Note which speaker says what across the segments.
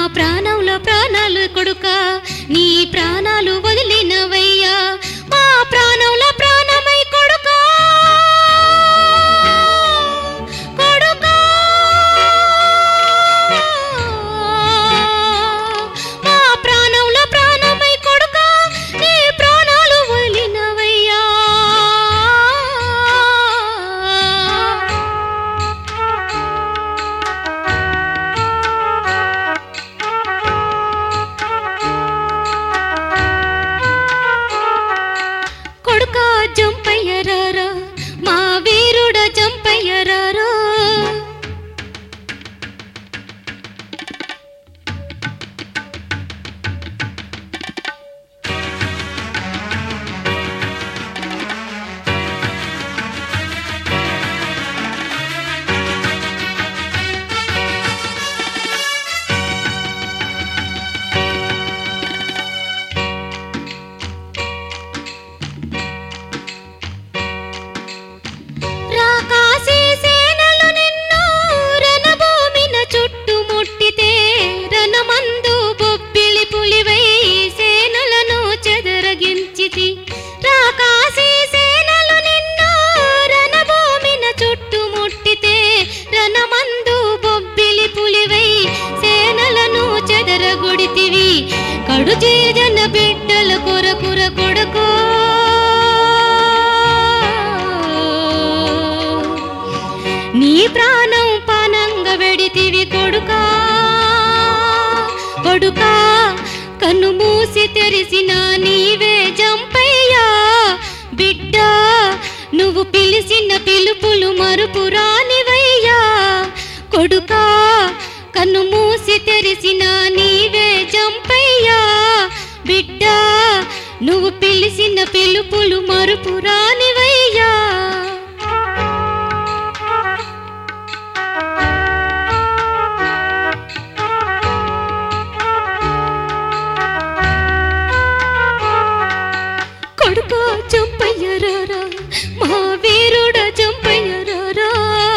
Speaker 1: ప్రాణంలో ప్రాణాలు కొడుకా నీ ప్రాణాలు వదిలినవయ్యా మా ప్రాణంలో ప్రాణమై కొడుకా కొడుకా మా ప్రాణంలో ప్రాణమై కొడుకా నీ ప్రాణాలు వదిలినవయ్యా కొడుకా జంపయ్యరారా మా వీరుడ జంపయ్యరారా రాకాసి సేనలు నిన్ను రణభూమిన చుట్టుముట్టితే రణమందు బొబ్బిలి పులివై సేనలను చెదరగించితి రాకాసి సేనలు నిన్ను రణభూమిన చుట్టుముట్టితే రణమందు బొబ్బిలి పులివై సేనలను చెదరగొడితివి కడు చేజన బిడ్డల కొరకుర కొడుకో నీ ప్రాణం పానంగా వెడితివి కొడుకా కొడుకా కన్ను మూసి తెరిసిన నీవే జంపయ్యా బిడ్డ నువ్వు పిలిచిన పిలుపులు మరుపు రానివయ్యా కొడుకా కన్ను మూసి తెరిసిన నీవే జంపయ్యా బిడ్డ నువ్వు పిలిచిన పిలుపులు మరుపు రానివయ్యా కొడుకా జంపయ్యరారా మా వీరుడ జంపయ్యరారా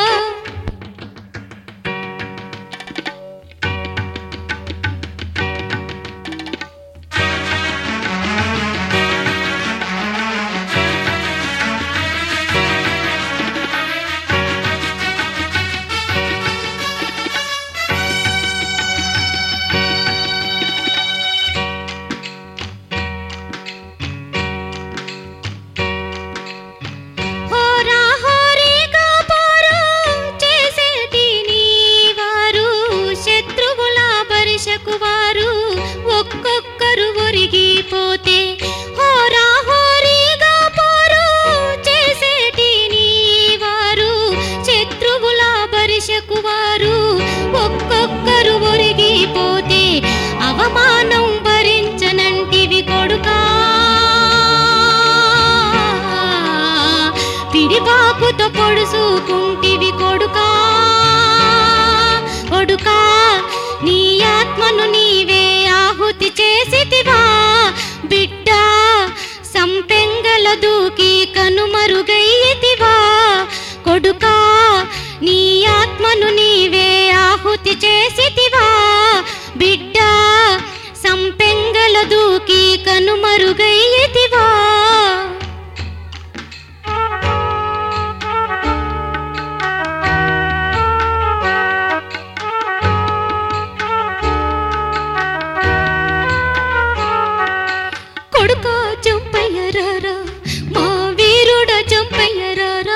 Speaker 1: హోరా హోరీగా పోరు చేసేటి నీ వారు శత్రువుల బరిషకు వారు ఒక్కొక్కరు ఒరిగిపోతే హోరా హోరీగా పోరు చేసేటి నీ వారు శత్రువుల బరిషకు వారు ఒక్కొక్కరు ఒరిగిపోతే అవమానం భరించనంటివి కొడుకా పిడిబాకుతో పొడుసుకుంటివి కొడుకా కొడుకా నీ ఆత్మను నీవే ఆహుతి చేసితివా బిడ్డ సంపెంగల దూకి కనుమరుగయ్యితివా కొడుకా నీ ఆత్మను నీవే ఆహుతి చేసితివా బిడ్డ సంపెంగల దూకి కనుమరుగయ్యితివా కొడుకా జంపయ్యరారా మా వీరుడ జంపయ్యరారా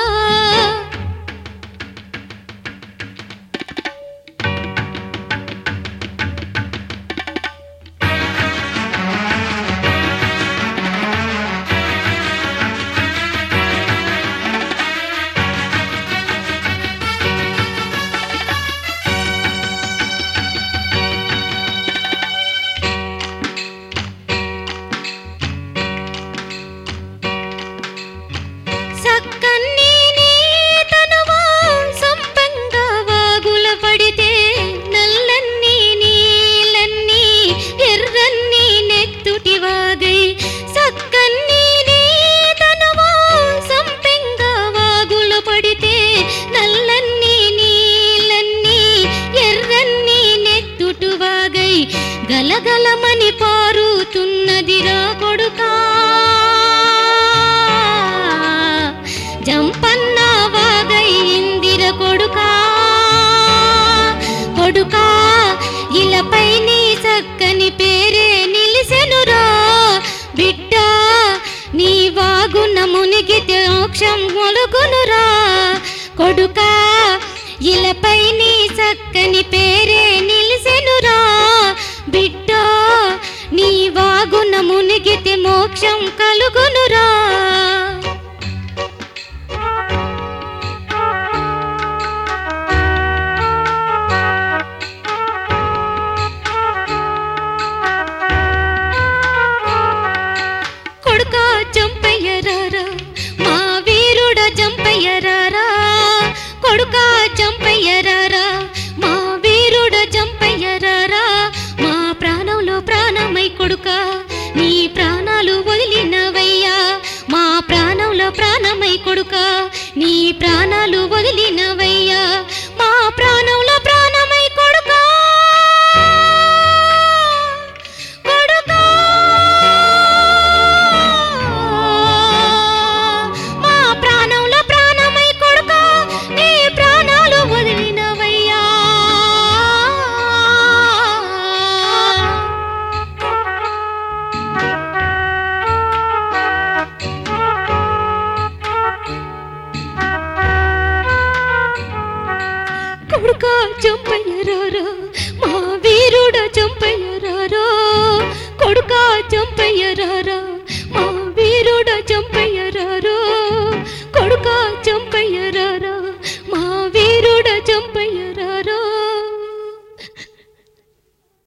Speaker 1: గలగలమని పారుతున్నదిరా కొడుకా జంపన్న వాగైందిర కొడుకా కొడుకా ఇలపై నీ చక్కని పేరే నిలిసెనురా బిడ్డ నీ వాగున మునిగితే మోక్షం మొలుగునురా కొడుకా ఇలపై నీ చక్కని పేరే నిలిసెనురా బిడ్డ నీ వాగున మునిగితే మోక్షం కలుగునురా జంపయ్యరారా మా వీరుడ జంపయ్యరారా కొడుకా జంపయ్యరారా మా వీరుడ జంపయ్యరారా మా ప్రాణంలో ప్రాణమై కొడుకా నీ ప్రాణాలు వదిలినవయ్యా మా ప్రాణంలో ప్రాణమై కొడుకా నీ ప్రాణాలు వదిలినవయ్యా మా ప్రాణంలో ప్రాణమై కొడుకా కొడుకా జంపయ్యరారా మా వీరుడ జంపయ్యరారా కొడుకా జంపయ్యరారా